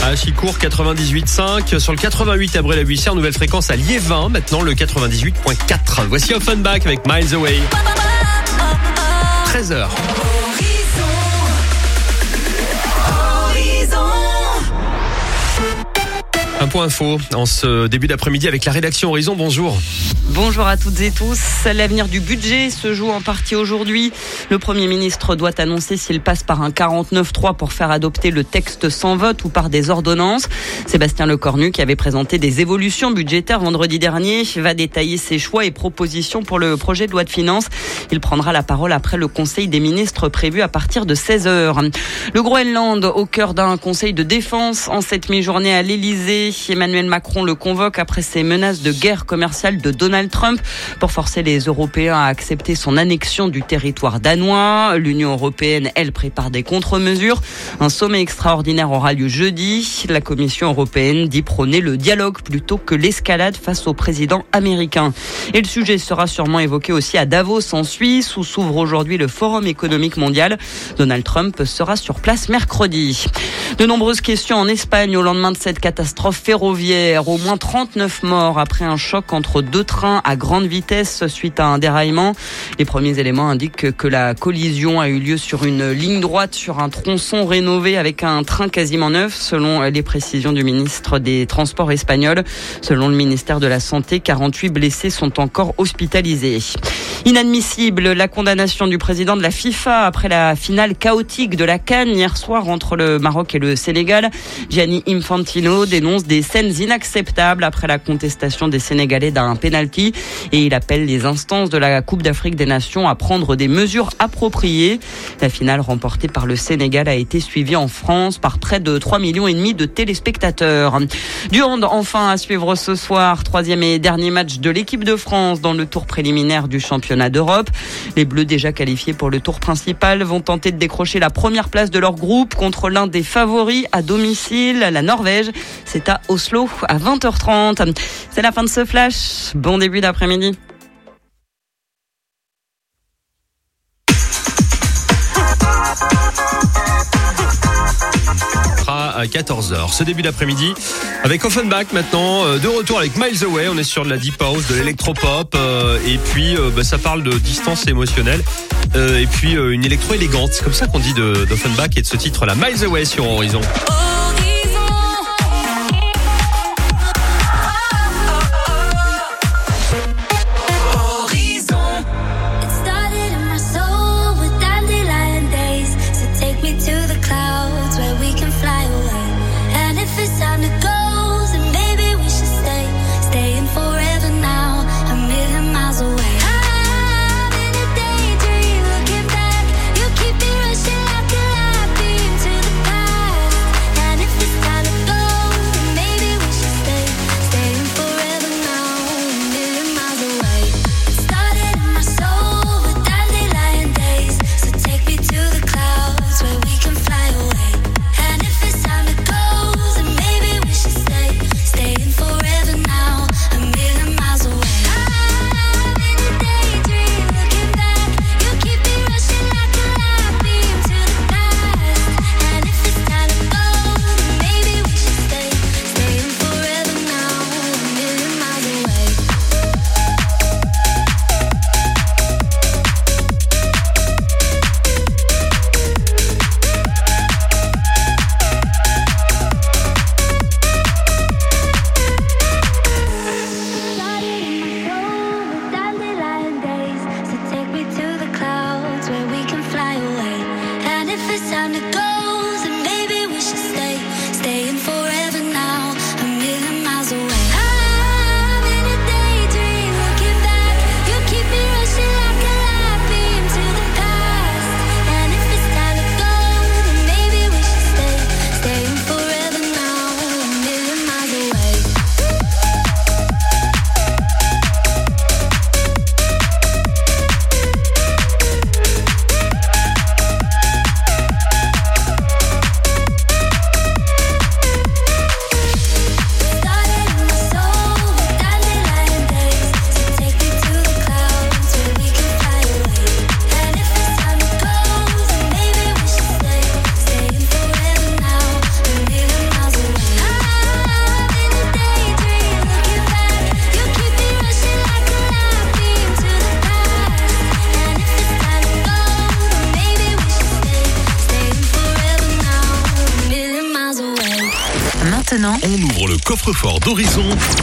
À Chicourt, 98.5. Sur le 88 à Bray-la-Buissière, nouvelle fréquence à Liévin. Maintenant, le 98.4. Voici Offenbach avec Miles Away. 13h. Un point info en ce début d'après-midi avec la rédaction Horizon. Bonjour. Bonjour à toutes et tous. L'avenir du budget se joue en partie aujourd'hui. Le Premier ministre doit annoncer s'il passe par un 49.3 pour faire adopter le texte sans vote ou par des ordonnances. Sébastien Lecornu, qui avait présenté des évolutions budgétaires vendredi dernier, va détailler ses choix et propositions pour le projet de loi de finances. Il prendra la parole après le Conseil des ministres prévu à partir de 16h. Le Groenland au cœur d'un conseil de défense en cette mi-journée à l'Elysée. Emmanuel Macron le convoque après ses menaces de guerre commerciale de Donald Trump pour forcer les Européens à accepter son annexion du territoire danois. L'Union européenne, elle, prépare des contre-mesures. Un sommet extraordinaire aura lieu jeudi. La Commission européenne dit prôner le dialogue plutôt que l'escalade face au président américain. Et le sujet sera sûrement évoqué aussi à Davos en Suisse où s'ouvre aujourd'hui le Forum économique mondial. Donald Trump sera sur place mercredi. De nombreuses questions en Espagne au lendemain de cette catastrophe ferroviaire. Au moins 39 morts après un choc entre deux trains à grande vitesse suite à un déraillement. Les premiers éléments indiquent que la collision a eu lieu sur une ligne droite sur un tronçon rénové avec un train quasiment neuf, selon les précisions du ministre des Transports espagnol. Selon le ministère de la Santé, 48 blessés sont encore hospitalisés. Inadmissible, la condamnation du président de la FIFA après la finale chaotique de la CAN hier soir entre le Maroc et le Sénégal. Gianni Infantino dénonce des scènes inacceptables après la contestation des Sénégalais d'un penalty et il appelle les instances de la Coupe d'Afrique des Nations à prendre des mesures appropriées. La finale remportée par le Sénégal a été suivie en France par près de 3,5 millions de téléspectateurs. Du hand enfin à suivre ce soir, 3e et dernier match de l'équipe de France dans le tour préliminaire du championnat d'Europe. Les Bleus déjà qualifiés pour le tour principal vont tenter de décrocher la première place de leur groupe contre l'un des favoris à domicile, la Norvège. C'est à Oslo à 20h30. C'est la fin de ce flash. Bon début d'après-midi. À 14h. Ce début d'après-midi avec Offenbach maintenant, de retour avec Miles Away. On est sur de la deep house, de l'électropop et puis ça parle de distance émotionnelle et puis une électro élégante. C'est comme ça qu'on dit d'Offenbach et de ce titre-là, Miles Away sur Horizon. maintenant, On ouvre le coffre-fort d'Horizon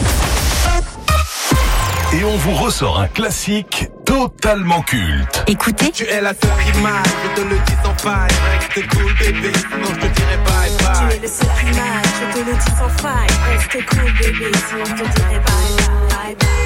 et on vous ressort un classique totalement culte. écoutez. Tu es la seule qui m'aille, je te le dis sans faille. Reste cool bébé, sinon je te dirai bye bye. Tu es le seul qui m'aille, je te le dis sans faille. Reste cool bébé, sinon je te dirai bye bye bye.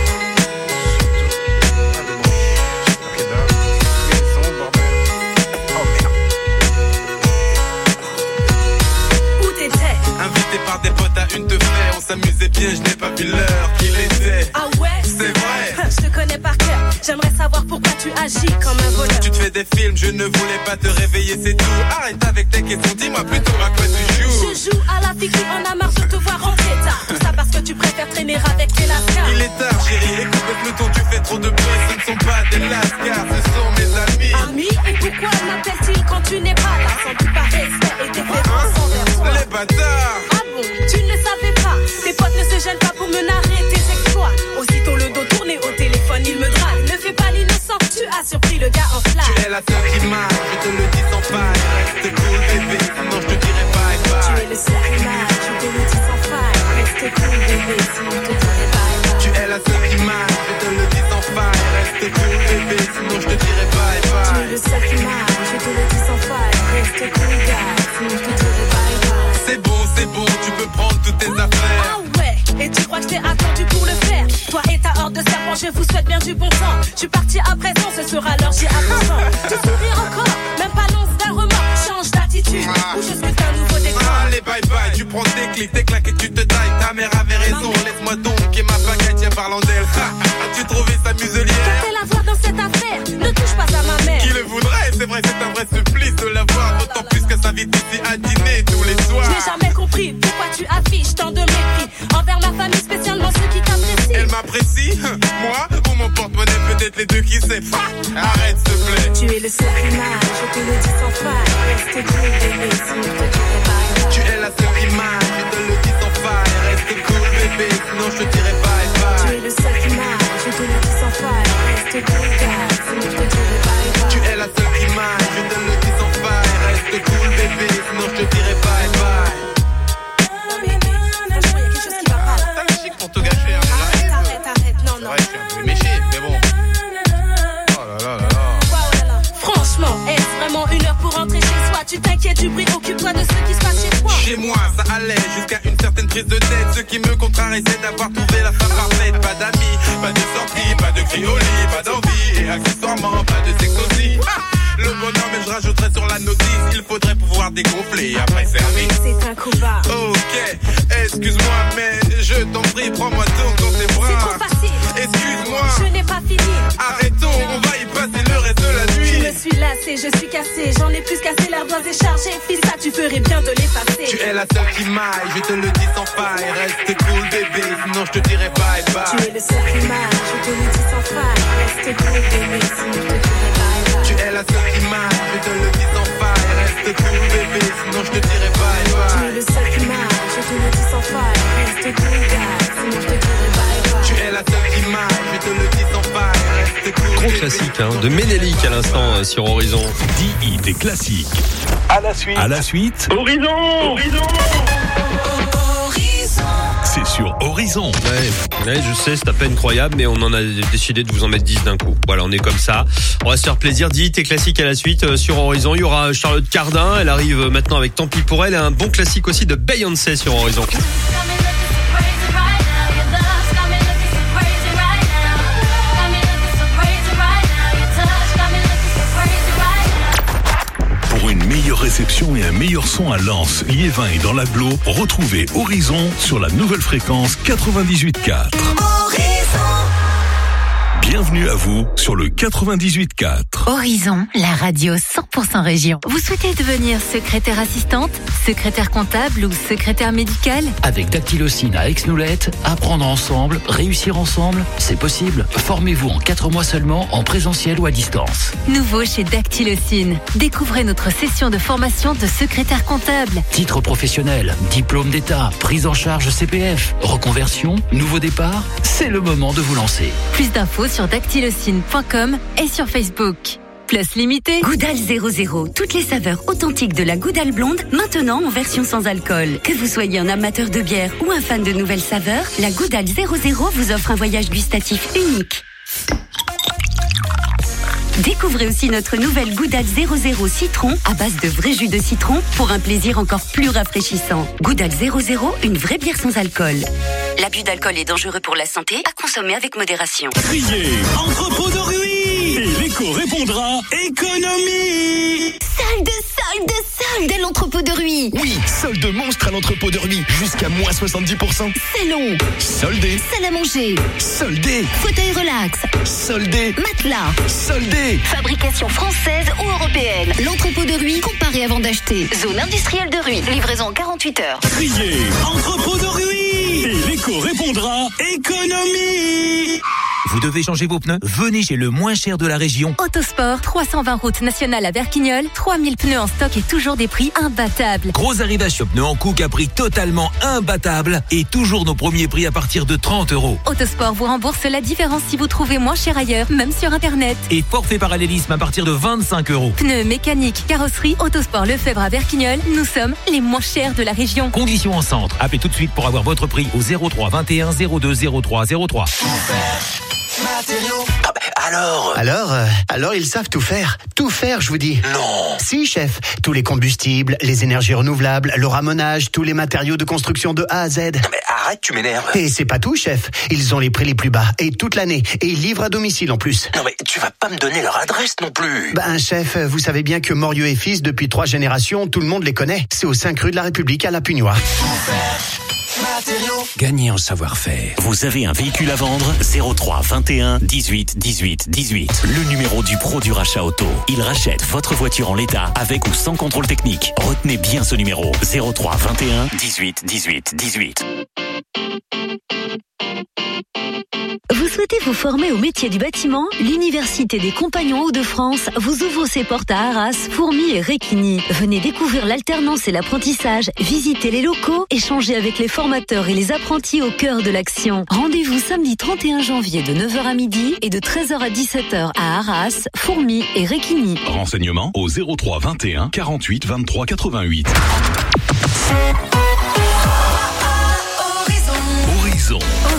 Invité par des potes à une te faire, on s'amusait bien, je n'ai pas vu l'heure qu'il était. Ah ouais? C'est vrai. Je te connais par cœur, j'aimerais savoir pourquoi tu agis comme un voleur. Tu te fais des films, je ne voulais pas te réveiller, c'est tout. Arrête avec tes questions, dis-moi plutôt à quoi tu joues. Je joue à la fille qui en a marre de te voir rentrer tard. Tout ça parce que tu préfères traîner avec tes lascars. Il est tard chérie, écoute le peloton, tu fais trop de bruit. Ce ne sont pas des lascars, ce sont mes amis. Amis, et pourquoi m'appelle-t-il quand tu n'es pas là? Sans doute par respect et déférence envers toi. Les bâtards. Ah bon, tu ne le savais pas. Tes potes ne se gênent pas pour me narrer tes exploits. Aussitôt le dos tourné au téléphone, il me drague. Ne fais pas l'innocent, tu as surpris le gars en flamme. Tu es la seule qui m'aille, je te le dis sans faille. Reste cool bébé, sinon je te dirai bye bye. Tu es le seul qui m'aille, je te le dis sans faille. Reste cool bébé, sinon je te dirai bye bye. Tu es la seule qui m'aille, je te le dis sans faille. Reste cool bébé, sinon je te dirai bye Tu bye. es le seul qui m'aille, je te le dis sans faille. Reste cool gars, sinon je te dirai bye bye. C'est bon, tu peux prendre toutes tes affaires. Ah ouais, et tu crois que je t'ai attendu pour le faire? Toi et ta horde de serpents, je vous souhaite bien du bon temps. Je suis parti à présent, ce sera l'heure, j'y attends. Tu souris encore, même pas l'once d'un remords. Change d'attitude, ou je suis un nouveau décor. Allez bye bye, tu prends tes clics, tes claques et tu te tailles. Ta mère avait raison, laisse-moi donc et ma baguette, tiens parlant d'elle. As-tu trouvé sa muselière? Qu'a-t-elle à voir dans cette affaire? Ne touche pas à ma mère. Qui le voudrait? C'est vrai, c'est un vrai supplice de la voir. D'autant plus qu'elle s'invite ici à dîner tous les soirs. Je n'ai jamais compris pourquoi tu affiches tant de mépris envers ma famille, spécialement ceux qui t'apprécient. Elle m'apprécie, moi ou mon porte-monnaie, peut-être les deux, qui sait. Arrête s'il te plaît. Tu es le seul qui m'aille, je te le dis sans faille. Reste cool bébé, sinon je te dirai bye bye. Tu es la seule qui m'aille, je te le dis sans faille. Reste cool bébé, sinon je te dirai bye Tu bye. es le seul qui m'aille, je te le dis sans faille. Reste cool gars, sinon je te dirai bye bye. Tu es la seule qui m'aille, je te le dis sans faille. Reste cool bébé, sinon je te dirai bye bye. Franchement, il y a quelque chose qui va pas. T'as le chic pour tout gâcher, hein. Arrête, non. Ouais, je suis un peu méché, mais bon. Oh là là là là. Franchement, est-ce vraiment une heure pour rentrer chez soi? Tu t'inquiètes du bruit, occupe-toi de ce qui se passe chez toi. Chez moi, ça allait jusqu'à une certaine prise de tête. Ce qui me contrarie, c'est d'avoir trouvé la femme parfaite. Pas d'amis, pas de sortie, pas de cri au lit, pas d'envie. Et accessoirement, pas de sexe aussi. Le bonheur, mais je rajouterais sur la notice. Il faudrait pouvoir dégonfler après service. C'est un combat. Ok, excuse-moi, mais je t'en prie, prends-moi donc dans tes bras. C'est trop facile. Excuse-moi, Je n'ai pas fini. arrêtons, on va y passer le reste de la Je nuit. me suis lassée, je suis cassée. J'en ai plus cassé, l'ardoise est chargée. Fils, ça, tu ferais bien de l'effacer. Tu es la seule qui m'aille, je te le dis sans faille. Reste cool bébé, sinon je te dirai bye Tu bye. es le seul qui m'aille, je te le dis sans faille. Reste cool bébé, sinon je te dirai bye bye. Tu es la seule qui m'aille, je te le dis sans faille. Reste cool bébé, sinon je te dirai bye Tu es bye. le seul qui m'aille, je te le dis sans faille. Reste cool gars, sinon je te dirai bye bye. Tu es la seule qui m'aille, je te le dis sans faille. Reste cool Gros bébé. classique hein, de Ménélique à l'instant sur Horizon. 10 hits et classiques. À la suite, Horizon. c'est sur Horizon. Ouais, je sais, c'est à peine croyable, mais on en a décidé de vous en mettre 10 d'un coup. Voilà, on est comme ça. On va se faire plaisir. 10 hits et classiques à la suite sur Horizon. Il y aura Charlotte Cardin. Elle arrive maintenant avec Tant pis pour elle. Et un bon classique aussi de Beyoncé sur Horizon. Pour une meilleure réception et un meilleur son à Lens, Liévin et dans l'Agglo, retrouvez Horizon sur la nouvelle fréquence 98.4. Bienvenue à vous sur le 98.4. Horizon, la radio 100% région. Vous souhaitez devenir secrétaire assistante, secrétaire comptable ou secrétaire médicale? Avec Dactylocine à Aix-Noulette, apprendre ensemble, réussir ensemble, c'est possible. Formez-vous en 4 mois seulement, en présentiel ou à distance. Nouveau chez Dactylocine. Découvrez notre session de formation de secrétaire comptable. Titre professionnel, diplôme d'État, prise en charge CPF, reconversion, nouveau départ, c'est le moment de vous lancer. Plus d'infos sur dactylocine.com et sur Facebook. Plus limité. Goudal 00. Toutes les saveurs authentiques de la Goudal blonde, maintenant en version sans alcool. Que vous soyez un amateur de bière ou un fan de nouvelles saveurs, la Goudal 00 vous offre un voyage gustatif unique. Découvrez aussi notre nouvelle Goudal 00 citron à base de vrai jus de citron pour un plaisir encore plus rafraîchissant. Goudal 00, une vraie bière sans alcool. L'abus d'alcool est dangereux pour la santé, à consommer avec modération. Criez entrepôt de Rui et l'écho répondra économie. Solde à l'entrepôt de Rui. Oui, solde monstre à l'entrepôt de Rui, jusqu'à moins 70%. Salon, Soldé, salle à manger, soldé, fauteuil relax, soldé, matelas. soldé. Fabrication française ou européenne. L'entrepôt de Rui, comparé avant d'acheter. Zone industrielle de Rui. Livraison en 48 heures. Criez entrepôt de Rui et l'écho répondra économie. Vous devez changer vos pneus? Venez chez le moins cher de la région. Autosport, 320 route nationale à Berquignolles, 3000 pneus en stock et toujours des prix imbattables. Gros arrivage sur pneus en Cook à prix totalement imbattable et toujours nos premiers prix à partir de 30 €. Autosport vous rembourse la différence si vous trouvez moins cher ailleurs, même sur internet. Et forfait parallélisme à partir de 25 €. Pneus, mécanique, carrosserie, Autosport Lefebvre à Berquignolles, nous sommes les moins chers de la région. Conditions en centre. Appelez tout de suite pour avoir votre prix au 03 21 02 03 03. Alors, ils savent tout faire. Tout faire, je vous dis. Non. Si, chef. Tous les combustibles, les énergies renouvelables, le ramonage, tous les matériaux de construction de A à Z. Non mais arrête, tu m'énerves. Et c'est pas tout, chef. Ils ont les prix les plus bas. Et toute l'année. Et ils livrent à domicile en plus. Non mais tu vas pas me donner leur adresse non plus. Ben, chef, vous savez bien que Morieux et Fils, depuis 3 générations, tout le monde les connaît. C'est aux 5 rue de la République à La Pugnois. Gagnez en savoir-faire. Vous avez un véhicule à vendre? 03 21 18 18 18. Le numéro du pro du rachat auto. Il rachète votre voiture en l'état avec ou sans contrôle technique. Retenez bien ce numéro. 03 21 18 18 18. Vous souhaitez vous former au métier du bâtiment? L'Université des Compagnons Hauts-de-France vous ouvre ses portes à Arras, Fourmies et Réquigny. Venez découvrir l'alternance et l'apprentissage, visiter les locaux, échanger avec les formateurs et les apprentis au cœur de l'action. Rendez-vous samedi 31 janvier de 9h à midi et de 13h à 17h à Arras, Fourmies et Réquigny. Renseignements au 03 21 48 23 88. Horizon.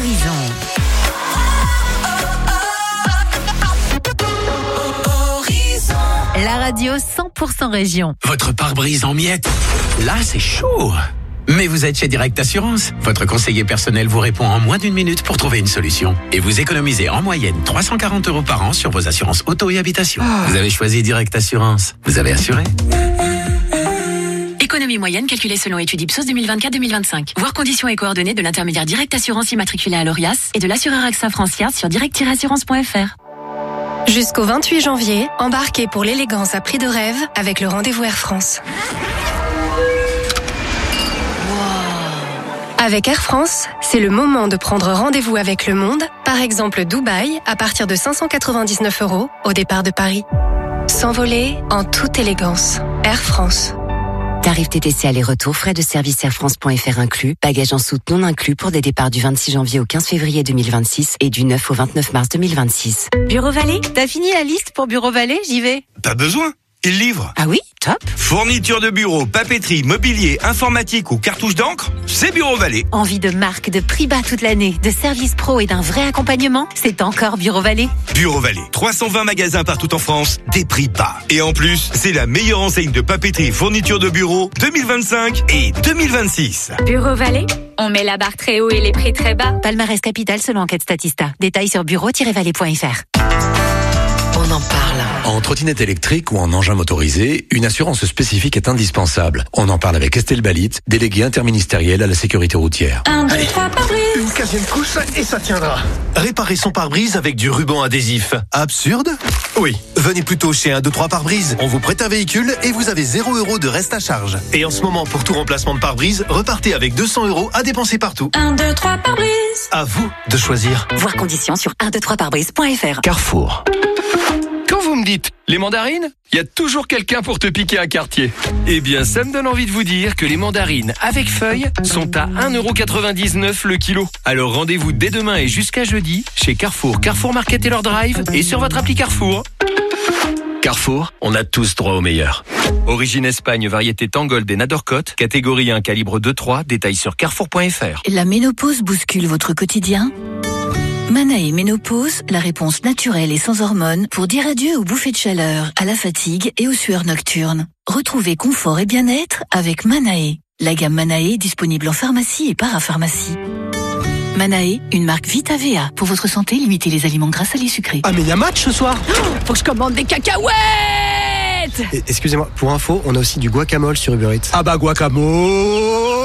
La radio 100% région. Votre pare-brise en miettes, là c'est chaud. Mais vous êtes chez Direct Assurance. Votre conseiller personnel vous répond en moins d'1 minute pour trouver une solution. Et vous économisez en moyenne 340 € par an sur vos assurances auto et habitation. Vous avez choisi Direct Assurance. Vous avez assuré. Économie moyenne calculée selon étude Ipsos 2024-2025. Voir conditions et coordonnées de l'intermédiaire Direct Assurance immatriculé à l'ORIAS et de l'assureur AXA Francia sur direct-assurance.fr. Jusqu'au 28 janvier, embarquez pour l'élégance à prix de rêve avec le rendez-vous Air France. Avec Air France, c'est le moment de prendre rendez-vous avec le monde, par exemple Dubaï, à partir de 599 € au départ de Paris. S'envoler en toute élégance. Air France. Tarif TTC aller-retour, frais de service airfrance.fr inclus, bagages en soute non inclus pour des départs du 26 janvier au 15 février 2026 et du 9 au 29 mars 2026. Bureau Vallée, t'as fini la liste pour Bureau Vallée, j'y vais. Pas besoin, il livre. Ah oui, top. Fourniture de bureau, papeterie, mobilier, informatique ou cartouche d'encre, c'est Bureau Vallée. Envie de marque, de prix bas toute l'année, de services pro et d'un vrai accompagnement, c'est encore Bureau Vallée. Bureau Vallée, 320 magasins partout en France, des prix bas. Et en plus, c'est la meilleure enseigne de papeterie, fourniture de bureau 2025 et 2026. Bureau Vallée, on met la barre très haut et les prix très bas. Palmarès Capital selon enquête Statista. Détails sur bureau-vallée.fr. On en parle. En trottinette électrique ou en engin motorisé, une assurance spécifique est indispensable. On en parle avec Estelle Balit, déléguée interministérielle à la sécurité routière. 1, 2, 3, pare-brise. Une 15e couche et ça tiendra. Réparer son pare-brise avec du ruban adhésif. Absurde? Oui. Venez plutôt chez 1, 2, 3 pare-brise. On vous prête un véhicule et vous avez 0 € de reste à charge. Et en ce moment, pour tout remplacement de pare-brise, repartez avec 200 € à dépenser partout. 1, 2, 3 pare-brise. À vous de choisir. Voir conditions sur 123parbrise.fr. Carrefour. Quand vous me dites les mandarines, il y a toujours quelqu'un pour te piquer un quartier. Eh bien, ça me donne envie de vous dire que les mandarines avec feuilles sont à 1,99 € le kilo. Alors rendez-vous dès demain et jusqu'à jeudi chez Carrefour, Carrefour Market et leur drive et sur votre appli Carrefour. Carrefour. Carrefour, on a tous droit au meilleur. Origine Espagne, variété Tangold et Nadorcote, catégorie 1, calibre 2-3, détail sur carrefour.fr. La ménopause bouscule votre quotidien ? Manae Ménopause, la réponse naturelle et sans hormones pour dire adieu aux bouffées de chaleur, à la fatigue et aux sueurs nocturnes. Retrouvez confort et bien-être avec Manae. La gamme Manae est disponible en pharmacie et parapharmacie. Manae, une marque Vitavea. Pour votre santé, limitez les aliments gras, salés, sucrés. Ah mais il y a match ce soir. Faut que je commande des cacahuètes. Excusez-moi, pour info, on a aussi du guacamole sur Uber Eats. Ah bah guacamole.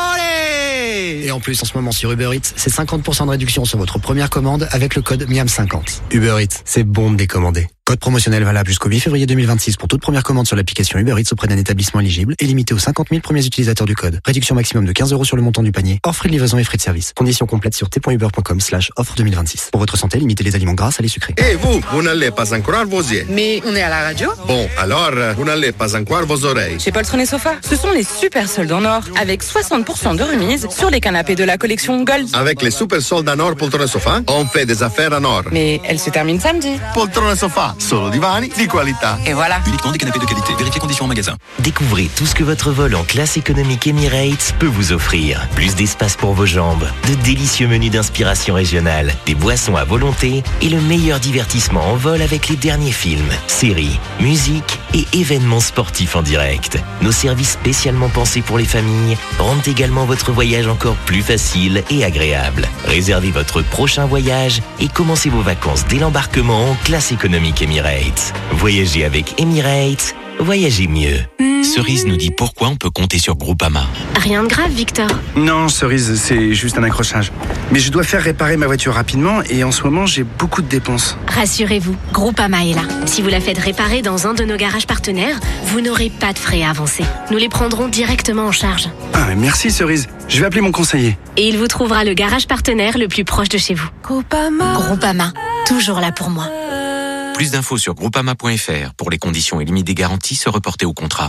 Et en plus, en ce moment sur Uber Eats, c'est 50% de réduction sur votre première commande avec le code MIAM50. Uber Eats, c'est bon de décommander. Code promotionnel valable jusqu'au 8 février 2026 pour toute première commande sur l'application Uber Eats auprès d'un établissement éligible et limité aux 50 000 premiers utilisateurs du code. Réduction maximum de 15 € sur le montant du panier, hors frais de livraison et frais de service. Conditions complètes sur t.uber.com/offre 2026. Pour votre santé, limitez les aliments gras, salés, sucrés. Et vous n'allez pas encore vos yeux. Mais on est à la radio. Bon, alors, vous n'allez pas encore vos oreilles. Chez Poltron et Sofa, ce sont les super soldes en or, avec 60% de remise sur les canapés de la collection Gold. Avec les super soldes en or Poltron et Sofa, on fait des affaires en or. Mais elle se termine samedi. Poltron et Sofa, solo divani di qualità. Et voilà. Uniquement des canapés de qualité. Vérifiez conditions en magasin. Découvrez tout ce que votre vol en classe économique Emirates peut vous offrir. Plus d'espace pour vos jambes, de délicieux menus d'inspiration régionale, des boissons à volonté et le meilleur divertissement en vol avec les derniers films, séries, musique et événements sportifs en direct. Nos services spécialement pensés pour les familles rendent également votre voyage encore plus facile et agréable. Réservez votre prochain voyage et commencez vos vacances dès l'embarquement en classe économique Emirates. Voyager avec Emirates, voyagez mieux. Cerise nous dit pourquoi on peut compter sur Groupama. Rien de grave, Victor. Non, Cerise, c'est juste un accrochage. Mais je dois faire réparer ma voiture rapidement et en ce moment, j'ai beaucoup de dépenses. Rassurez-vous, Groupama est là. Si vous la faites réparer dans un de nos garages partenaires, vous n'aurez pas de frais à avancer. Nous les prendrons directement en charge. Ah, merci Cerise. Je vais appeler mon conseiller. Et il vous trouvera le garage partenaire le plus proche de chez vous. Groupama, toujours là pour moi. Plus d'infos sur groupama.fr. Pour les conditions et limites des garanties, se reporter au contrat.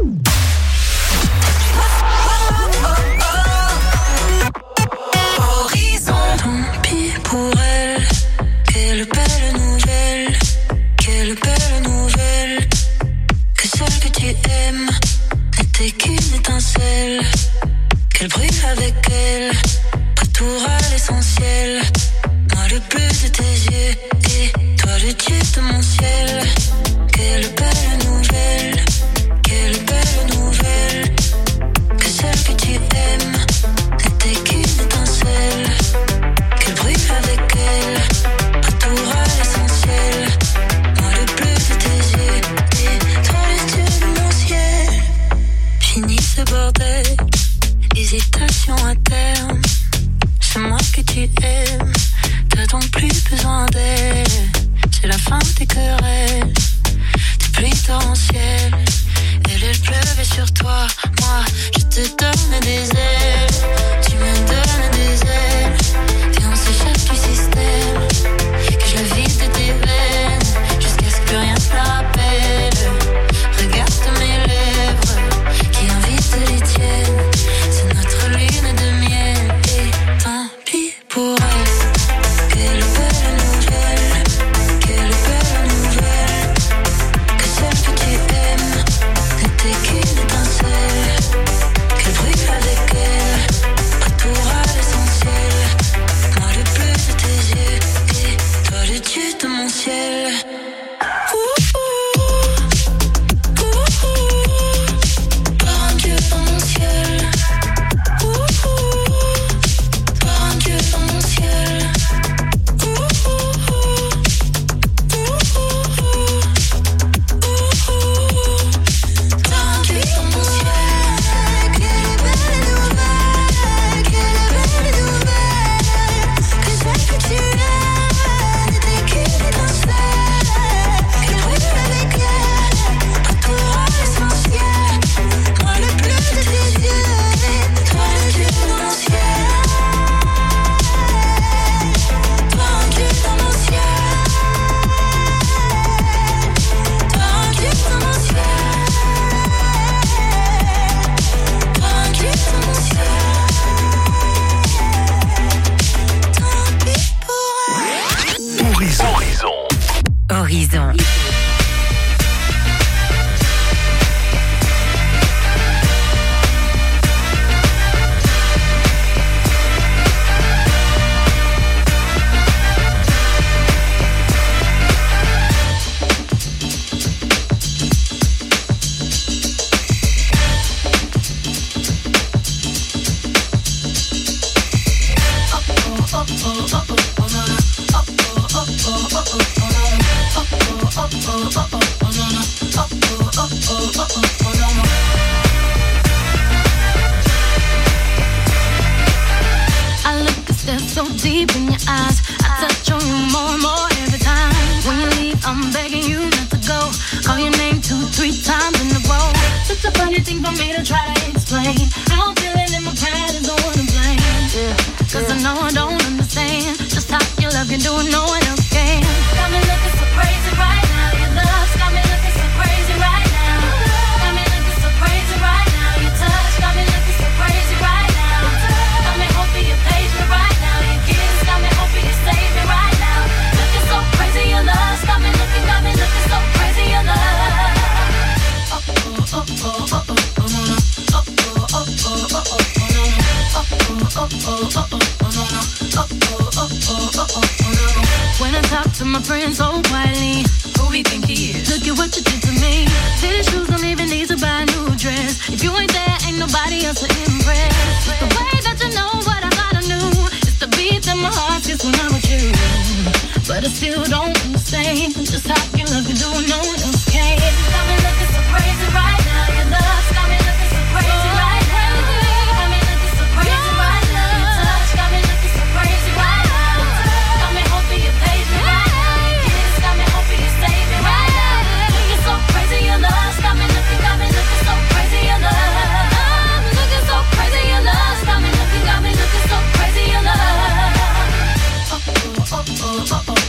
Horizon, tant pis pour elle. Quelle belle nouvelle, quelle belle nouvelle. Que celle que tu aimes n'était qu'une étincelle. Qu'elle brille avec elle, retour à l'essentiel. Moi le bleu de tes yeux et toi le dieu de mon ciel. Quelle belle nouvelle, quelle belle nouvelle. Que celle que tu aimes n'était qu'une étincelle. Qu'elle brille avec elle, retour à l'essentiel. Moi le bleu de tes yeux et toi le dieu de mon ciel. Fini ce bordel, hésitation à terme. C'est moi que tu aimes, t'as donc plus besoin d'elle. C'est la fin des querelles, des pluies torrentielles. Elle pleuvait sur toi, moi je te donne des ailes. Tu me donnes des ailes, et on s'échappe du système. Que je la vide de tes veines, jusqu'à ce que plus rien ne te rappelle. Regarde mes lèvres, qui invitent les tiennes. C'est notre lune de miel, et tant pis pour elle. Quelle belle nouvelle, quelle belle nouvelle. Que celle que tu aimes n'était qu'une étincelle. Qu'elle deep in your eyes. I touch on you more and more every time. When you leave, I'm begging you not to go. Call your name 2-3 times in a row. Such a funny thing for me to try to explain. How I'm feeling in my pride is the one to blame. Yeah. Cause I know I don't understand just how your love can do it, no one else can. Got me looking so crazy right now. Your love's got me looking so crazy right now. Got me looking so crazy right now. Your touch got me looking so crazy right now. Got me hoping you page me right now. Your kiss got me hoping you save me right now. Looking so crazy, your love's got me looking so crazy, your love. Oh, oh, oh, oh, oh, oh, no, no. Oh, oh, oh, oh, oh, oh, no, no. Oh, oh, oh, oh, oh, oh, no, no. Oh, oh, oh, oh, oh, oh, no, no. When I talk to my friends so quietly, who we think he is? Look at what you did to me. Fitted shoes don't even need to buy a new dress. If you ain't there, ain't nobody else to impress. It's the way that you know what I thought I knew. It's the beat that my heart gets when I'm with you. But I still don't understand just how you love you do no one else can. Got me looking so crazy right now. Your love's got me looking so crazy right now. Got me looking so crazy right now. Your touch got me looking so crazy right now. Got me hoping you page me right now. Your kiss got me hoping you save me right now. Looking so crazy, your love's got me looking so crazy, your love. Looking so crazy, your love's got me looking so crazy, your love. Oh, oh, oh, oh, oh, oh.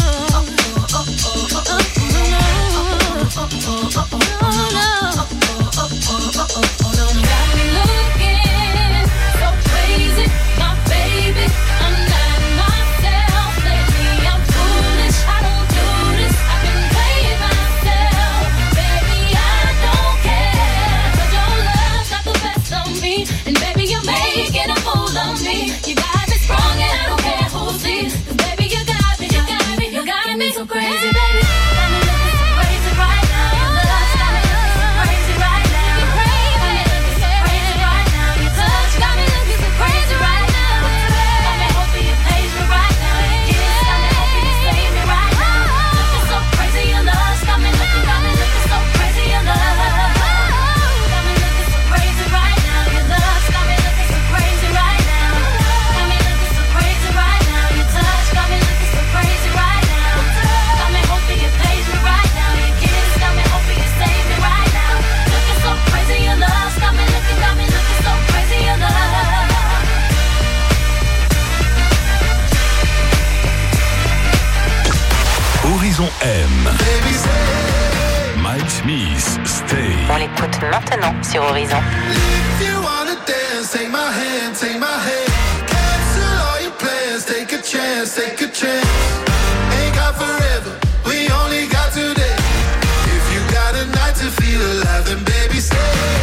So crazy, baby. Got me looking so crazy right now. Your love's got me looking so crazy right now. Got me looking so crazy right now. Your touch got me looking so crazy right now. Got me hoping you page me right now. Your kiss got me hoping you save me right now. Looking so crazy, your love's got me looking so crazy, your love. Got me looking so crazy right now. Your love's got me looking so crazy right now. Got me looking so crazy right now. Your touch got me looking so crazy right now. You page me right now, your kiss got me hoping you save me right now. Looking so crazy, your love's got me looking so crazy, your love. Horizon M. Mike Smith, Stay. On l'écoute maintenant sur Horizon. If you wanna dance, take my hand, take my hand. Cancel all your plans, take a chance, take a chance. Ain't got forever. We only got today. If you got a night to feel alive, then baby stay.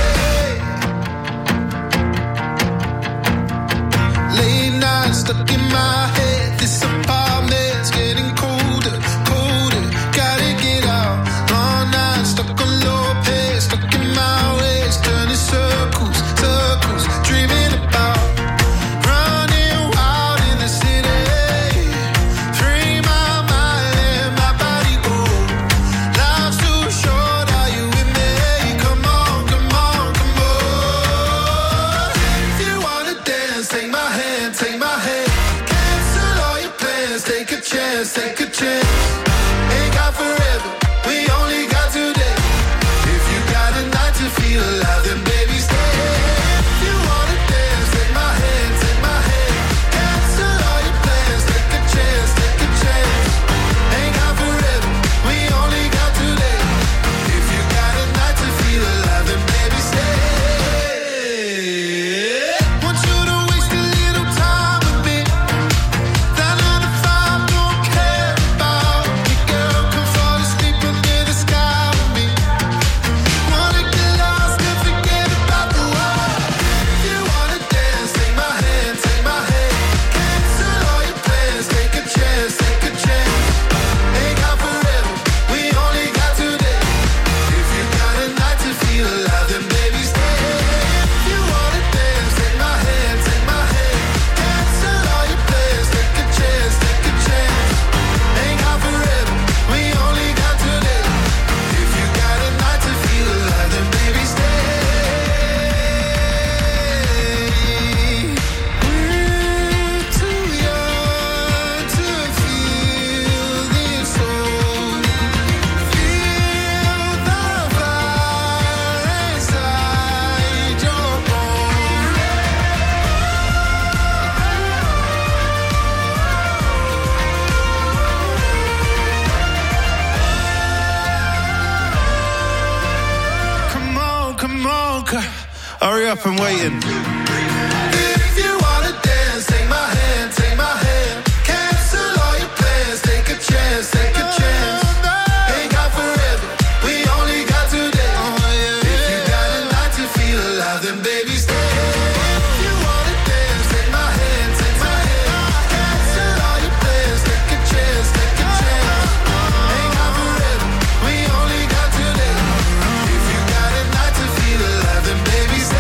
Late nights stuck in my head. This apartment's getting colder, colder. Gotta get out. All night stuck on low pace, stuck in my ways, turning circles, circles, dreaming about running wild in the city. Free my mind and my body go. Life's too short, are you with me? Come on, come on, come on. If you wanna dance, take my hand, take my hand. Cancel Hurry up, I'm waiting. If you wanna dance, take my hand, take my hand. Cancel all your plans, take a chance, take a chance. Ain't got forever, we only got today. If you got a night to feel alive, then baby stay. If you wanna dance, take my hand, take my hand. Cancel all your plans, take a chance, take a chance. Ain't got forever, we only got today. If you got a night to feel alive, then baby stay.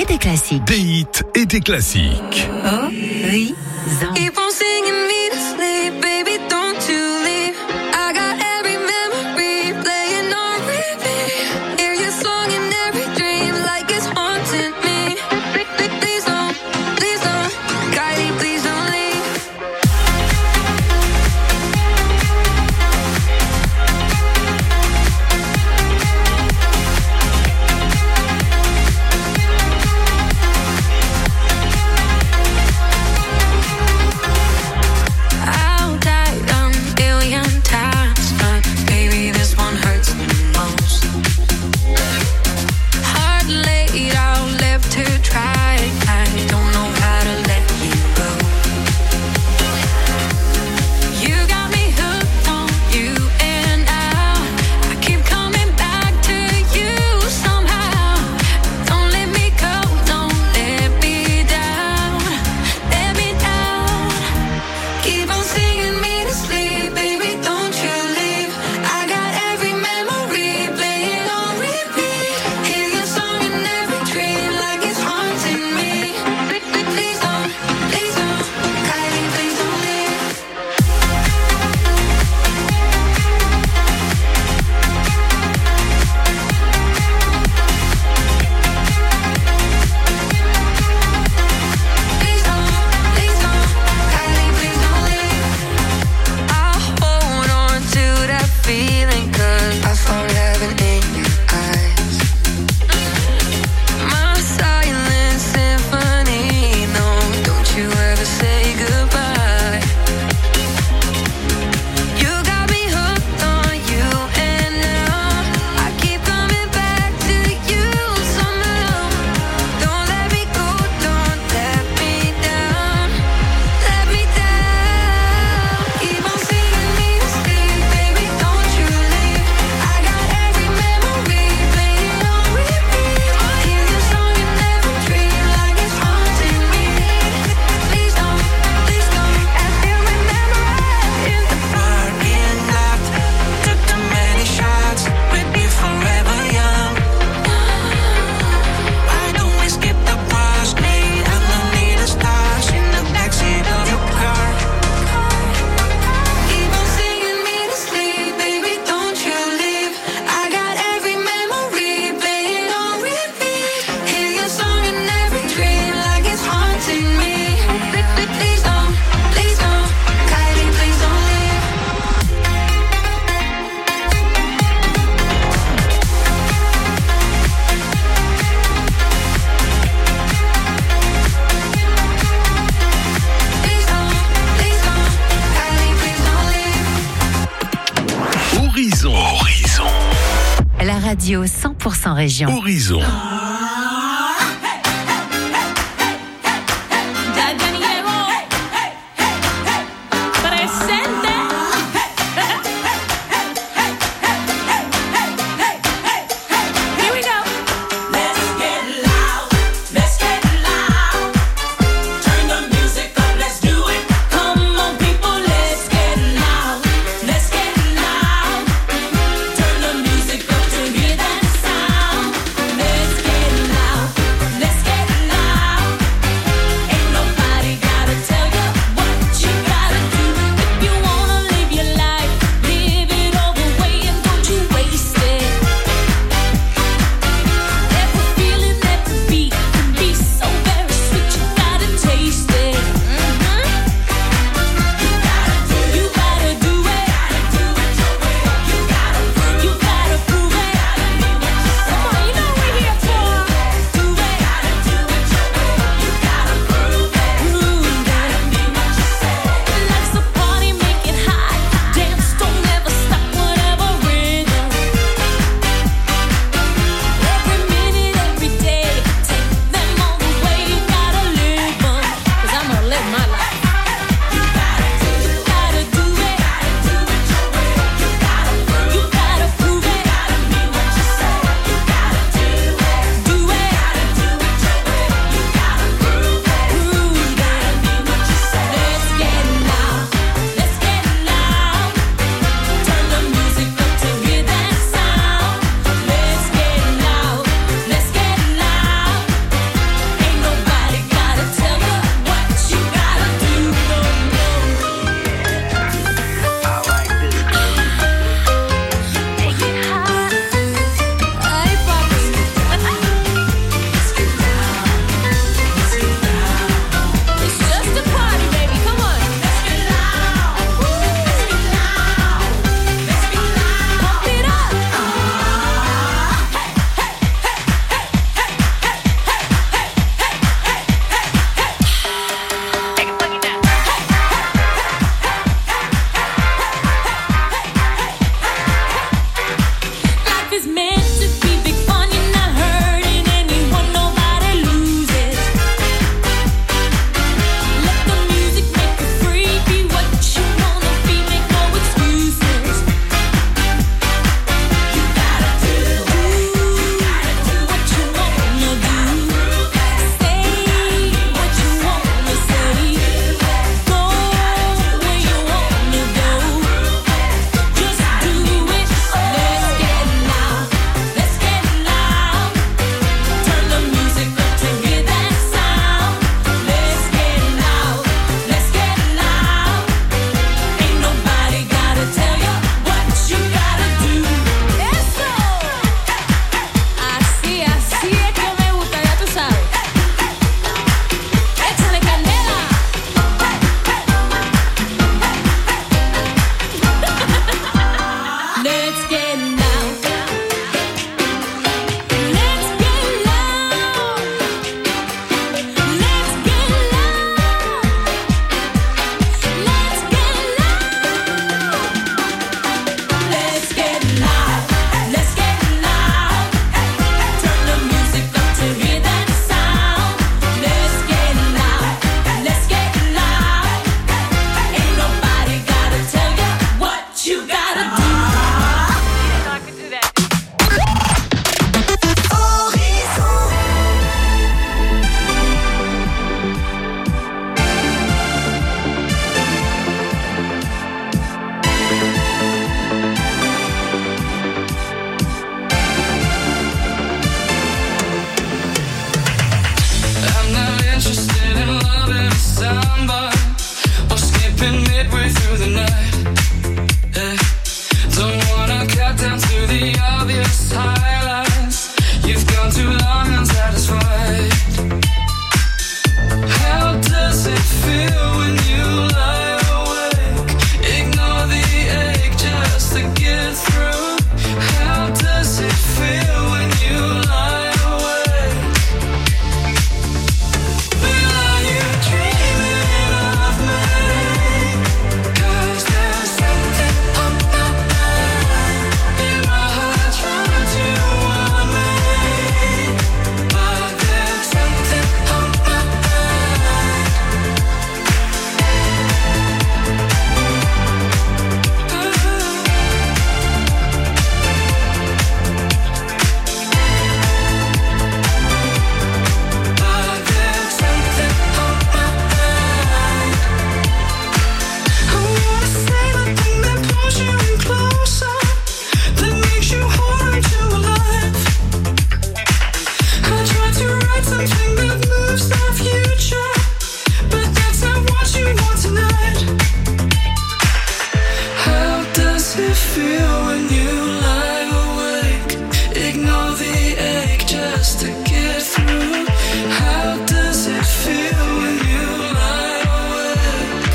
des classiques. Des hits et des classiques. Horizon. Keep on singing me to sleep, baby, don't you leave. I got every memory playing on repeat. Hear your song in every dream like it's haunting me. Please don't, Kylie, please don't leave. I'll die a billion times, but baby, this one hurts the most. Heart laid out, left to try. I don't know how to let you go. You got me hooked on you, and I keep coming back to you somehow. Don't let me go, don't let me down, let me down. Keep on singing me to sleep, baby, don't you leave. I got every memory playing on repeat. Hear your song in every dream like it's haunting me. Please don't, Kylie, please don't leave. Please don't, Kylie, please don't leave. I'll hold on to that feeling 'cause I found heaven in your eyes. My silent symphony, no, don't you ever say goodbye. You got me hooked on you, and now I keep coming back to you somehow. Don't let me go, don't let me down, let me down. Keep on singing me to sleep, baby, don't you leave. I got every memory playing on repeat. Hear your song in every dream like it's haunting me. Please don't, I still remember us in the parking lot. Took too many shots, we'd be forever young. Why don't we skip the parsley and the needle stars in the backseat of your car? Keep on singing me to sleep, baby, don't you leave. I got every memory playing on repeat. Hear your song in every dream like it's haunting me. Please don't, Kylie, please don't leave. Please don't, Kylie, please don't leave. Horizon. La radio 100% région. Horizon. Here we go. Let's get loud, turn the music up, let's do it. Come on people, let's get loud, turn the music up to hear that sound. Let's get December, or skipping midway through the night. Don't wanna cut down to the obvious highlights. You've gone too long unsatisfied. How does it feel when you lie awake? Ignore the ache just to get through. How does it feel when you lie awake? But are you dreaming of me? 'Cause there's something on my mind. In my heart trying to warn me. But there's something on my mind. But there's something on my mind. I wanna say the thing that pulls you in closer, that makes you hold on to a life. I try to write something that moves the future, but that's not what you want tonight. How does it feel when you lie awake? Ignore the ache just to get through. How does it feel when you lie awake?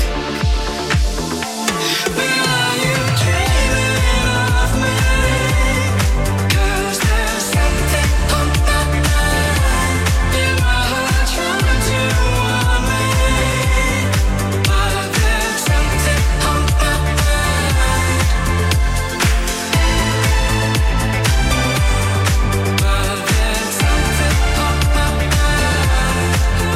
But are you dreaming of me? 'Cause there's something on my mind. In my heart trying to warn me. But there's something on my mind. But there's something on my mind.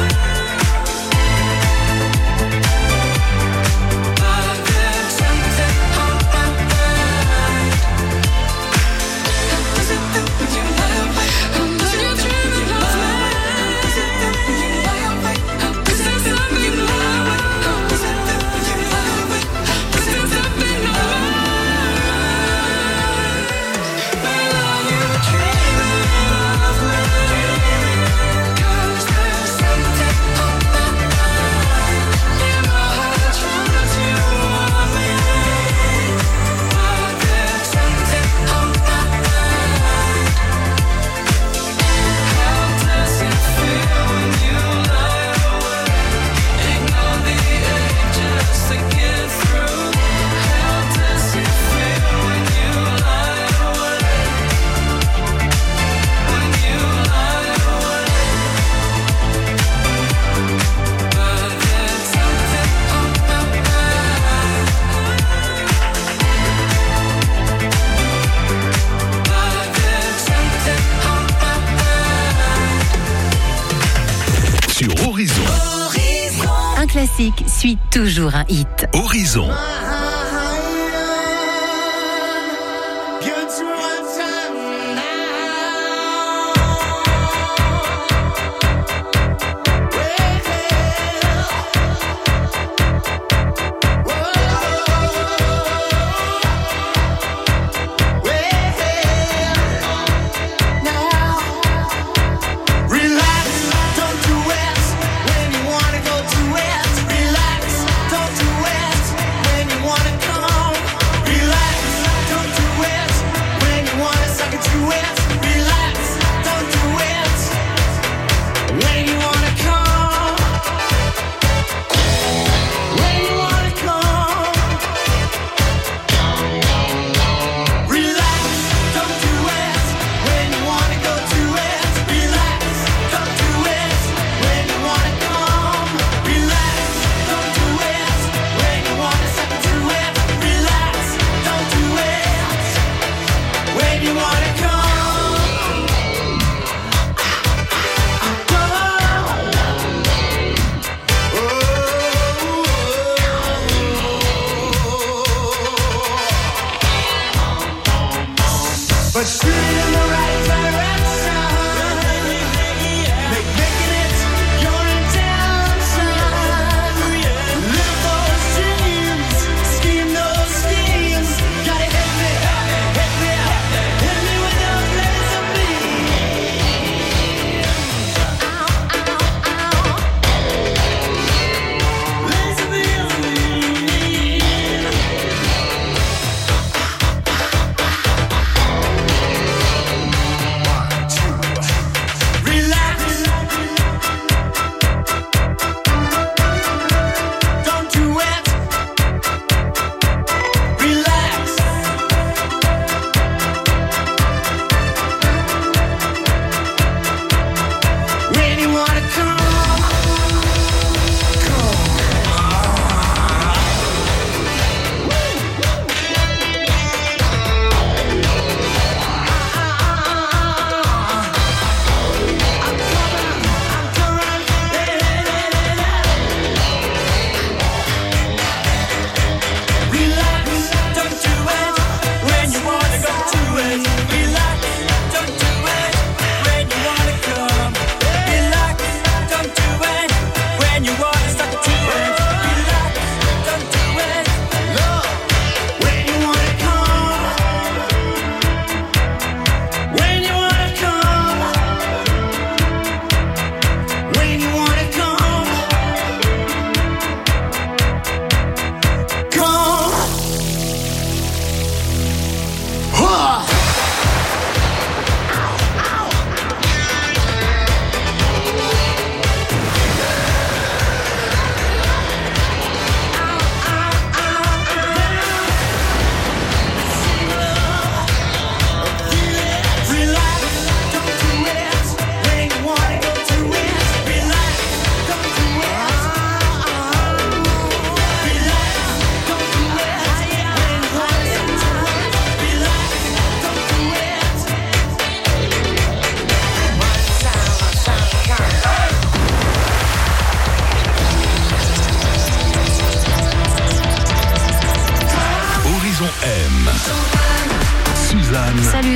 But there's something on my mind. How does it feel when you lie awake? How does it feel when you lie awake? How does it feel when you lie awake? How does it feel when you lie awake? How does it feel when you lie awake? How does it feel when you lie awake? But are you dreaming of me? 'Cause there's something on my mind. In my heart trying to warn me. But there's something on my mind. How does it feel when you lie awake? Ignore the ache just to get through. How does it feel when you lie awake? When you lie awake. But there's something on my mind. But there's something on my mind. Sur Horizon. Un classique suit toujours un hit. Horizon. Relax, don't do it when you wanna go to it. Relax, don't do it when you wanna.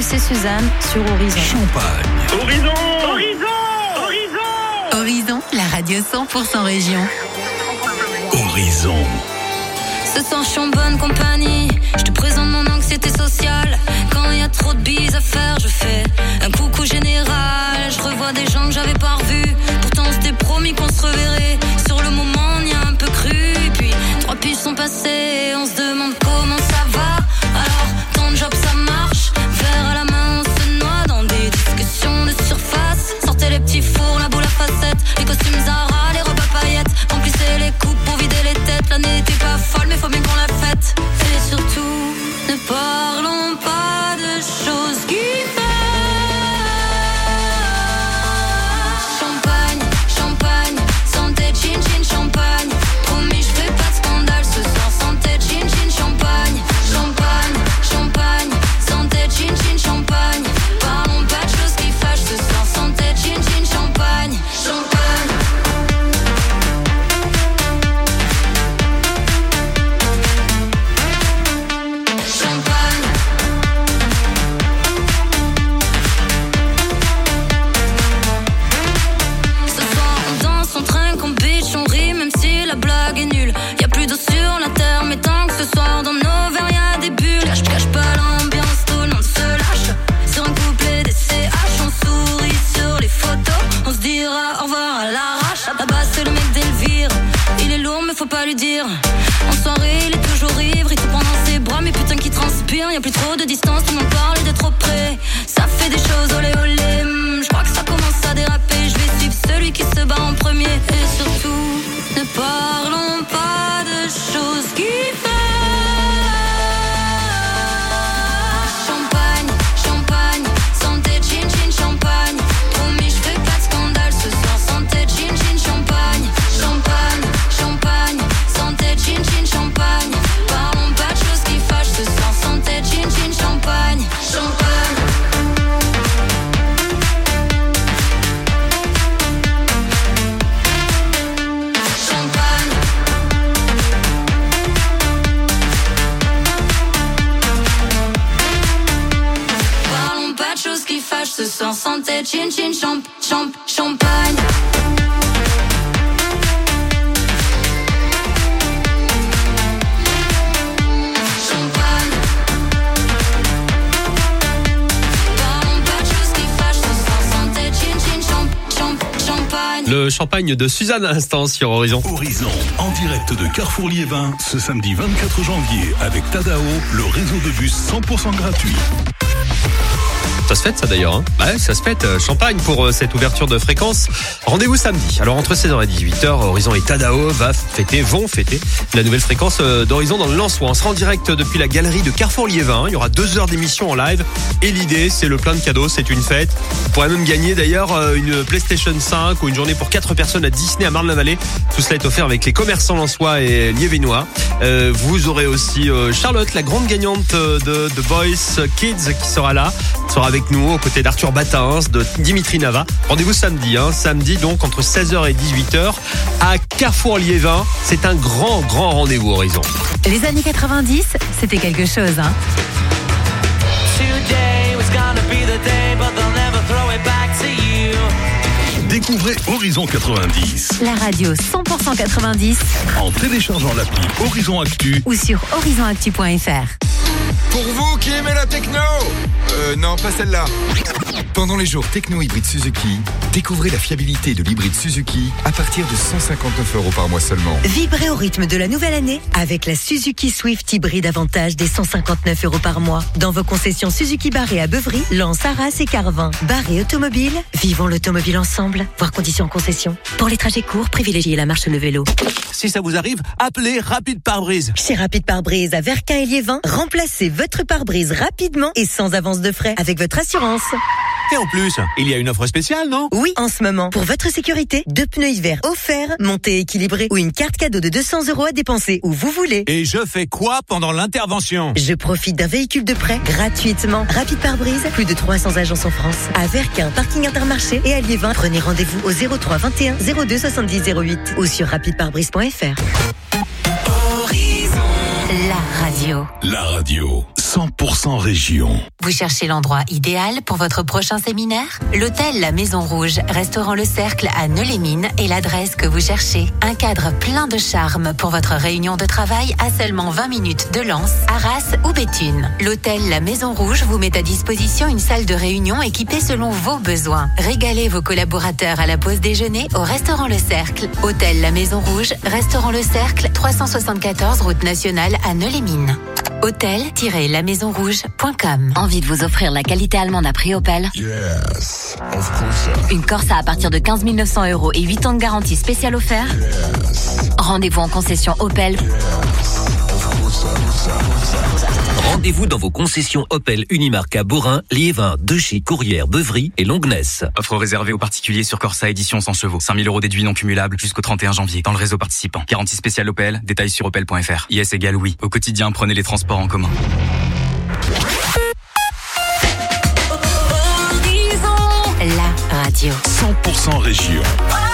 Salut, c'est Suzanne sur Horizon. Champagne. Horizon. Horizon, la radio 100% région. Horizon. Ce soir, je suis en bonne compagnie. Je te présente mon anxiété sociale. Quand il y a trop de bises à faire, je fais un coucou général. Je revois des gens que j'avais pas revus. Pourtant, on s'était promis qu'on se reverrait. Sur le moment, on y a un peu cru. Et puis, 3 piges sont passées. On se demande comment ça va. Alors, ton job, ça marche. Verre à la main, on se noie dans des discussions de surface. Sortez les petits fours, la boule à facettes. Les costumes Zara, les robes à paillettes. Remplissez les coupes pour vider les têtes. L'année était pas folle, mais faut bien qu'on la fête. Et surtout, ne parlons pas de choses qui Champagne, champagne, santé, chin chin, champagne. Promis, je fais pas de scandale ce soir. Santé, chin chin, champagne. Champagne, champagne, santé, chin chin, champagne. Parlons pas de choses qui fâchent ce soir. Santé, chin chin, champagne. Champagne. La blague est nulle, y'a plus d'eau sur la terre. Mais tant que ce soir dans nos verres y'a des bulles. Cache pas l'ambiance, tout le monde se lâche. Sur un couplet des CH, on sourit sur les photos. On se dira au revoir à l'arrache. Là-bas c'est le mec d'Elvire. Il est lourd mais faut pas lui dire. En soirée il est toujours ivre. Il te prend dans ses bras mais putain qu'il transpire. Y'a plus trop de distance, tout le monde parle et d'être trop près. Ça fait des choses olé olé. Je crois que ça commence à déraper. Je vais suivre celui qui se bat en premier. Et surtout ne parlons pas de choses qui Champagne, champagne, santé, chin chin, champagne. Promis, je fais pas de scandale ce soir. Santé, chin chin, champagne. Champagne, champagne, santé, chin chin, champagne. Parlons pas de choses qui fâchent ce soir. Santé, chin chin, champagne. Champagne. Ce soir, santé, chin chin, champagne. Le champagne de Suzanne à l'instant sur Horizon. Horizon, en direct de Carrefour Liévin, ce samedi 24 janvier, avec Tadao, le réseau de bus 100% gratuit. Ça se fête ça d'ailleurs, hein. Ouais, ça se fête. Champagne pour cette ouverture de fréquence. Rendez-vous samedi. Alors entre 16h et 18h, Horizon et Tadao vont fêter la nouvelle fréquence d'Horizon dans le Lensois. On sera en direct depuis la galerie de Carrefour Liévin. Il y aura 2 heures d'émission en live. Et l'idée, c'est le plein de cadeaux, c'est une fête. Vous pourrez même gagner d'ailleurs une PlayStation 5 ou une journée pour 4 personnes à Disney à Marne-la-Vallée. Tout cela est offert avec les commerçants lensois et liévinois. Vous aurez aussi Charlotte, la grande gagnante de The Voice Kids qui sera là. Sera avec nous aux côtés d'Arthur Batins, de Dimitri Nava. Rendez-vous samedi, samedi donc entre 16h et 18h à Carrefour Liévin. C'est un grand rendez-vous Horizon. Les années 90, c'était quelque chose, hein. Découvrez Horizon 90. La radio 100% 90. En téléchargeant l'appli Horizon Actu ou sur horizonactu.fr. Pour vous qui aimez la techno, non, pas celle-là. Pendant les jours techno hybride Suzuki, découvrez la fiabilité de l'hybride Suzuki à partir de 159 € par mois seulement. Vibrez au rythme de la nouvelle année avec la Suzuki Swift hybride avantage des 159 € par mois. Dans vos concessions Suzuki Barré à Beuvry, Lens, Arras et Carvin. Barré Automobile, vivons l'automobile ensemble. Voir conditions concession. Pour les trajets courts, privilégiez la marche, le vélo. Si ça vous arrive, appelez Rapide Pare-Brise. Chez Rapide Pare-Brise à Verquin et Liévin, remplacez votre pare-brise rapidement et sans avance de frais avec votre assurance. Et en plus, il y a une offre spéciale, non? Oui, en ce moment, pour votre sécurité, 2 pneus hiver offerts, montée équilibrée ou une carte cadeau de 200 € à dépenser où vous voulez. Et je fais quoi pendant l'intervention? Je profite d'un véhicule de prêt gratuitement. Rapide Pare-Brise, plus de 300 agences en France. À Verquin, parking Intermarché et à Liévin, prenez rendez-vous au 03 21 02 70 08 ou sur rapideparebrise.fr. La radio. La radio 100% région. Vous cherchez l'endroit idéal pour votre prochain séminaire? L'hôtel La Maison Rouge, restaurant Le Cercle à Neux-les-Mines est l'adresse que vous cherchez. Un cadre plein de charme pour votre réunion de travail à seulement 20 minutes de Lens, Arras ou Béthune. L'hôtel La Maison Rouge vous met à disposition une salle de réunion équipée selon vos besoins. Régalez vos collaborateurs à la pause déjeuner au restaurant Le Cercle. Hôtel La Maison Rouge, restaurant Le Cercle, 374 route nationale à Neux-les-Mines. Hôtel-lamaisonrouge.com. Envie de vous offrir la qualité allemande à prix Opel? Yes, of course. Une Corsa à partir de 15 900 € et 8 ans de garantie spéciale offert? Rendez-vous en concession Opel. Rendez-vous dans vos concessions Opel Unimarque à Borin, Liévin, Dechy, Courrières, Beuvry et Longnes. Offre réservée aux particuliers sur Corsa édition 100 chevaux. 5 000 € déduits non cumulables jusqu'au 31 janvier dans le réseau participant. Garantie spéciale Opel, détails sur opel.fr. IS égale oui. Au quotidien, prenez les transports en commun. La radio. 100% région.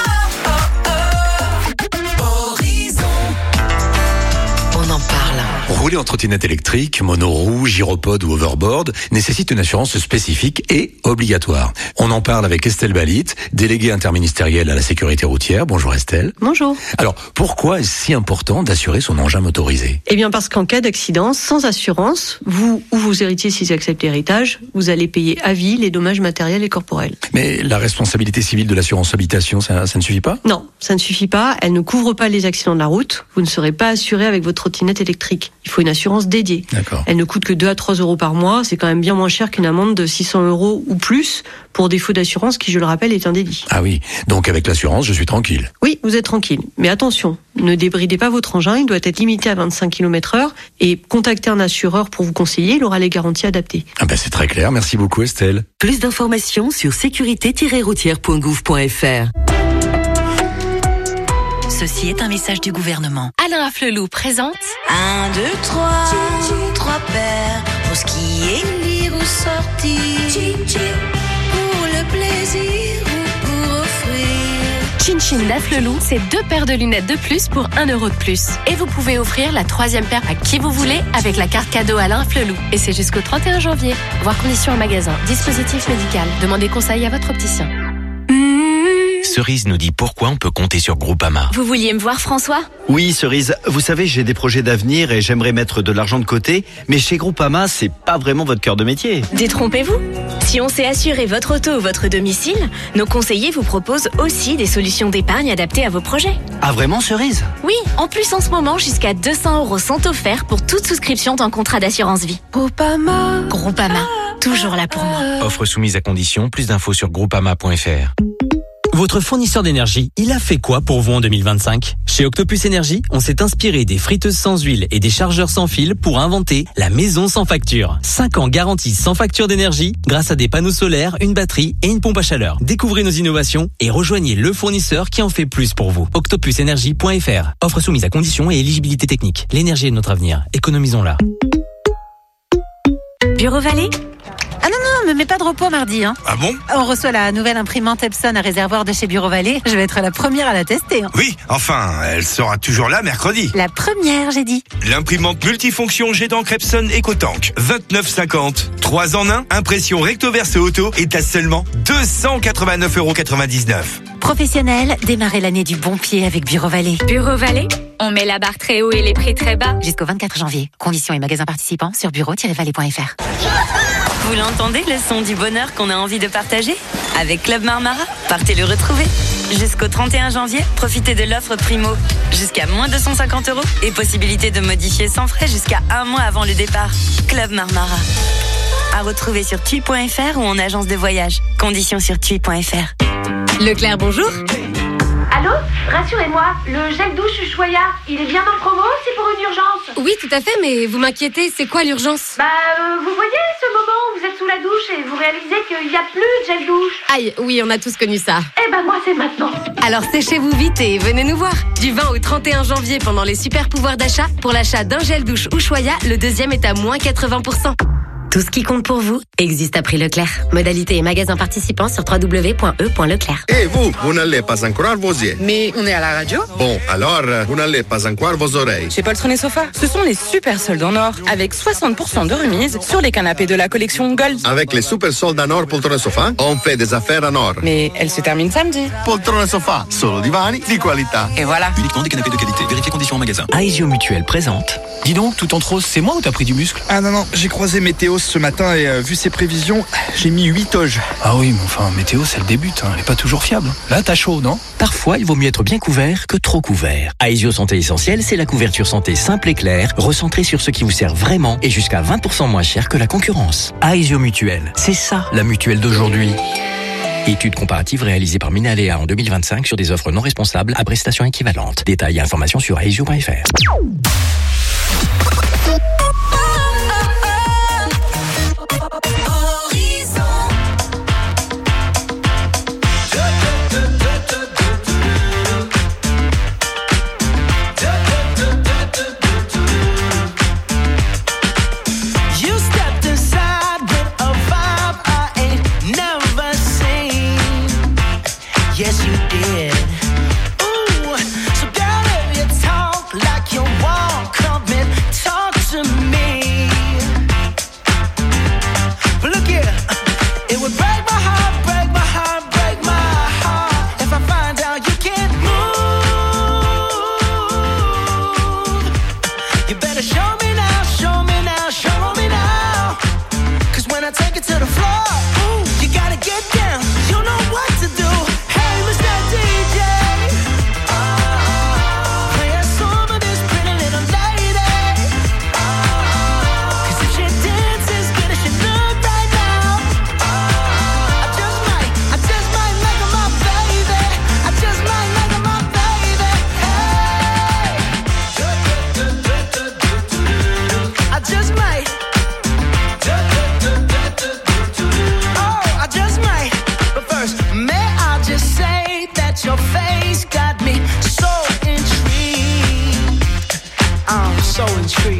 On en parle. Rouler en trottinette électrique, monoroue, gyropode ou overboard nécessite une assurance spécifique et obligatoire. On en parle avec Estelle Balit, déléguée interministérielle à la sécurité routière. Bonjour Estelle. Bonjour. Alors, pourquoi est-ce si important d'assurer son engin motorisé? Eh bien parce qu'en cas d'accident, sans assurance, vous ou vos héritiers s'ils acceptent l'héritage, vous allez payer à vie les dommages matériels et corporels. Mais la responsabilité civile de l'assurance habitation, ça ne suffit pas? Non, ça ne suffit pas. Elle ne couvre pas les accidents de la route. Vous ne serez pas assuré avec votre trottinette électrique. Il faut une assurance dédiée. D'accord. Elle ne coûte que 2 à 3 € par mois. C'est quand même bien moins cher qu'une amende de 600 € ou plus pour défaut d'assurance qui, je le rappelle, est un délit. Ah oui, donc avec l'assurance, je suis tranquille. Oui, vous êtes tranquille. Mais attention, ne débridez pas votre engin. Il doit être limité à 25 km/h et contactez un assureur pour vous conseiller. Il aura les garanties adaptées. Ah ben c'est très clair. Merci beaucoup Estelle. Plus d'informations sur sécurité-routière.gouv.fr. Ceci est un message du gouvernement. Alain Afflelou présente 1, 2, 3, 3 paires pour ce qui est lire ou sortir, pour le plaisir ou pour offrir. Chin Chin d'Afflelou, c'est 2 paires de lunettes de plus pour 1 € de plus. Et vous pouvez offrir la 3e paire à qui vous voulez avec la carte cadeau Alain Afflelou. Et c'est jusqu'au 31 janvier. Voir conditions en magasin. Dispositif médical. Demandez conseil à votre opticien. Cerise nous dit pourquoi on peut compter sur Groupama. Vous vouliez me voir, François? Oui, Cerise. Vous savez, j'ai des projets d'avenir et j'aimerais mettre de l'argent de côté. Mais chez Groupama, c'est pas vraiment votre cœur de métier. Détrompez-vous. Si on sait assurer votre auto ou votre domicile, nos conseillers vous proposent aussi des solutions d'épargne adaptées à vos projets. Ah vraiment, Cerise? Oui, en plus en ce moment, jusqu'à 200 € sont offerts pour toute souscription d'un contrat d'assurance vie. Groupama. Groupama, toujours là pour moi. Offre soumise à condition, plus d'infos sur groupama.fr. Votre fournisseur d'énergie, il a fait quoi pour vous en 2025? Chez Octopus Énergie, on s'est inspiré des friteuses sans huile et des chargeurs sans fil pour inventer la maison sans facture. 5 ans garantie sans facture d'énergie grâce à des panneaux solaires, une batterie et une pompe à chaleur. Découvrez nos innovations et rejoignez le fournisseur qui en fait plus pour vous. Octopusenergie.fr. Offre soumise à conditions et éligibilité technique. L'énergie est notre avenir. Économisons-la. Bureau Vallée? Ah non, me mets pas de repos mardi. Hein. Ah bon? On reçoit la nouvelle imprimante Epson à réservoir de chez Bureau Vallée. Je vais être la première à la tester. Hein. Oui, enfin, elle sera toujours là mercredi. La première, j'ai dit. L'imprimante multifonction jet d'encre Epson EcoTank. 29,50. 3 en 1, impression recto verse auto est à seulement 289,99 €. Professionnel, démarrez l'année du bon pied avec Bureau Vallée. Bureau Vallée, on met la barre très haut et les prix très bas. Jusqu'au 24 janvier. Conditions et magasins participants sur bureau-vallée.fr. Vous l'entendez, le son du bonheur qu'on a envie de partager? Avec Club Marmara, partez le retrouver. Jusqu'au 31 janvier, profitez de l'offre Primo. Jusqu'à moins 250 € et possibilité de modifier sans frais jusqu'à 1 mois avant le départ. Club Marmara. À retrouver sur tui.fr ou en agence de voyage. Conditions sur tui.fr. Leclerc, bonjour. Allô? Rassurez-moi, le gel douche Ushuaïa, il est bien en promo, c'est pour une urgence? Oui, tout à fait, mais vous m'inquiétez, c'est quoi l'urgence? Vous voyez ce moment où vous êtes sous la douche et vous réalisez qu'il n'y a plus de gel douche? Aïe, oui, on a tous connu ça. Moi c'est maintenant. Alors séchez-vous vite et venez nous voir. Du 20 au 31 janvier pendant les super pouvoirs d'achat, pour l'achat d'un gel douche Ushuaïa, le deuxième est à moins 80%. Tout ce qui compte pour vous existe à prix Leclerc. Modalité et magasins participants sur www.e.leclerc. Et vous n'allez pas encore vos yeux. Mais on est à la radio. Bon, alors, vous n'allez pas encore vos oreilles. Chez Poltron et Sofa, ce sont les super soldes en or, avec 60% de remise sur les canapés de la collection Gold. Avec les super soldes en or Poltron et Sofa, on fait des affaires en or. Mais elle se termine samedi. Poltron et Sofa, solo divani di qualità. Et voilà. Uniquement des canapés de qualité. Vérifiez conditions en magasin. Aesio Mutuel présente. Dis donc, tout en trop, c'est moi ou t'as pris du muscle? Ah non, j'ai croisé Météo ce matin et vu ses prévisions, j'ai mis 8 toges. Ah oui, mais enfin, Météo, c'est le début, elle est pas toujours fiable. Là, t'as chaud, non? Parfois, il vaut mieux être bien couvert que trop couvert. Aesio Santé Essentielle, c'est la couverture santé simple et claire, recentrée sur ce qui vous sert vraiment et jusqu'à 20% moins cher que la concurrence. Aesio Mutuel, c'est ça, la mutuelle d'aujourd'hui. Étude comparative réalisée par Minalea en 2025 sur des offres non responsables à prestations équivalentes. Détails et informations sur aesio.fr. Yes, you did. Ooh, so girl, if you talk like you want, come and talk to me. But look here, it would break my heart, break my heart, break my heart if I find out you can't move. You better show me now, show me now, show me now. 'Cause when I take it to the floor, ooh, you gotta get down. You know what to do. Your face got me so intrigued. I'm so intrigued.